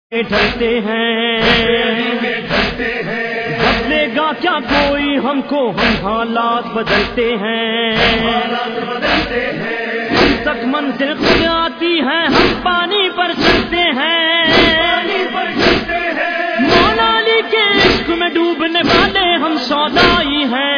ڈھلتے ہیں بدلے گا کیا کوئی ہم کو، ہم حالات بدلتے ہیں ہم تک منزل خود آتی ہے، ہم پانی پر چلتے ہیں مولا علی کے عشق میں ڈوبنے والے ہم سودائی ہیں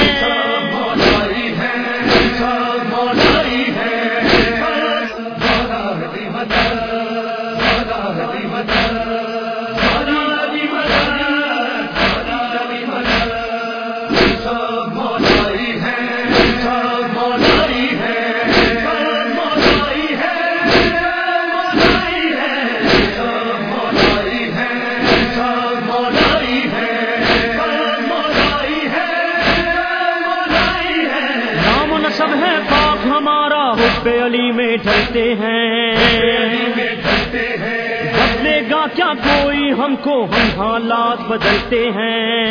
ہمارا حب علی میں ڈھلتے ہیں بدلے گا کیا کوئی ہم کو، ہم حالات بدلتے ہیں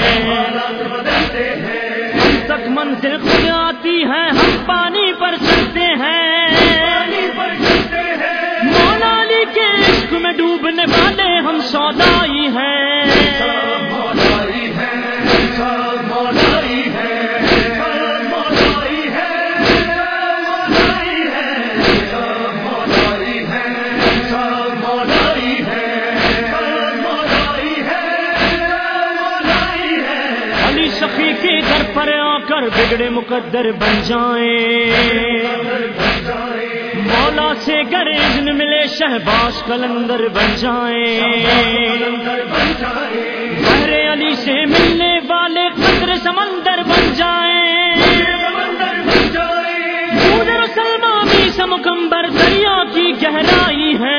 ہم تک منزل خود آتی ہے، ہم پانی پر چلتے ہیں مولا علی کے عشق میں ڈوبنے والے ہم سودائی ہیں سخی کے در پر آ کر بگڑے مقدر بن جائیں، مولا سے گر اذن ملے شہباز قلندر بن جائیں، بحر علی سے ملنے والے قطر سمندر بن جائیں، دودھ و سلمہ بھی سمکمبر دریا کی گہرائی ہے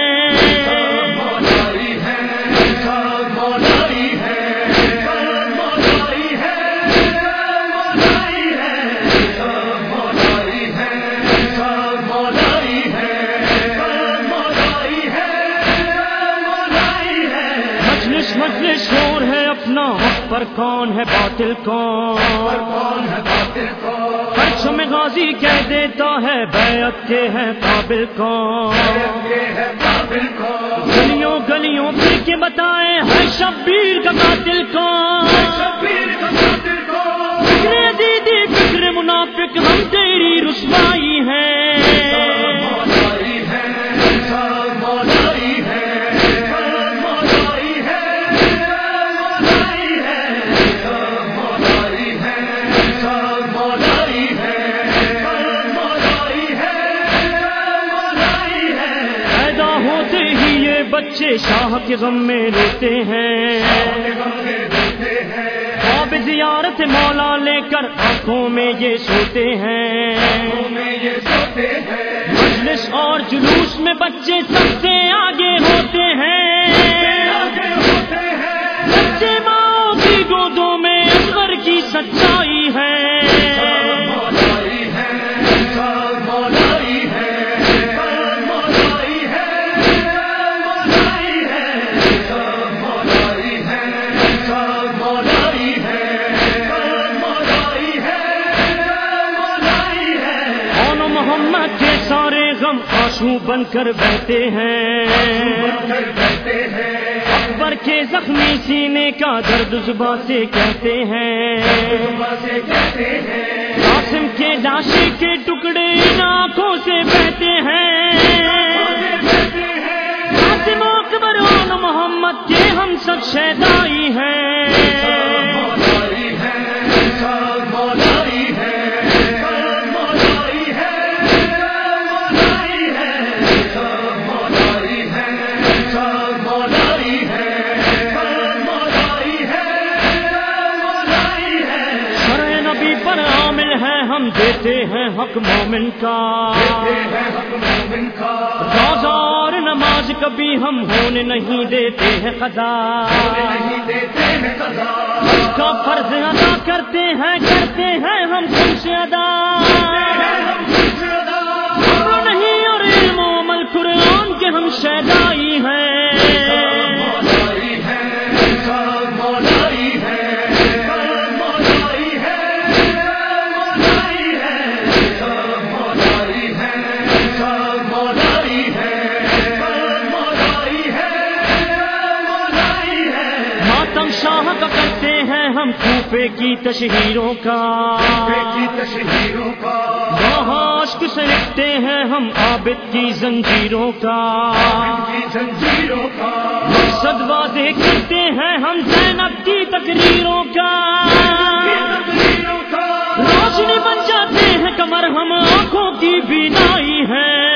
مجلس شور ہے اپنا، حق پر کون ہے باطل کون، پرچم غازی کہہ دیتا ہے بیعت کے ہے قابل کون، گلیوں گلیوں پھر کے بتائیں ہے شبیر کا قاتل کون، فکر دیدی فکر منافق ہم تیری رسوائی ہے بچے شاہ کے غم میں روتے ہیں، خواب زیارت مولا لے کر آنکھوں میں یہ سوتے ہیں، مجلس اور جلوس میں بچے سب سے آگے ہوتے ہیں، بچے ماں کی گودوں میں اصغر کی سچائی ہے محمد کے سارے غم آنسو بن کر بہتے ہیں، اکبر کے زخمی سینے کا درد زباں سے کہتے ہیں، قاسم کے لاشے کے ٹکڑے ان آنکھوں سے بہتے ہیں، قاسم اکبر اور محمد کے ہم سب شہدائی ہیں ہم دیتے ہیں حق مومن کا، روزہ اور نماز کبھی ہم ہونے نہیں دیتے ہیں قضا، اس کا فرض ادا کرتے ہیں ہم تم سے ادا، امر نہیں اور علم و عمل قرآن کے ہم شہدائی ہیں شاہ کا کرتے ہیں ہم کوفے کی تشہیروں کا، وہاں عشق سے لکھتے ہیں ہم عابد کی زنجیروں کا، مقصد واضح کرتے ہیں ہم زینب کی تقریروں کا، روشنی بن جاتے ہیں کمر ہم آنکھوں کی بینائی ہے،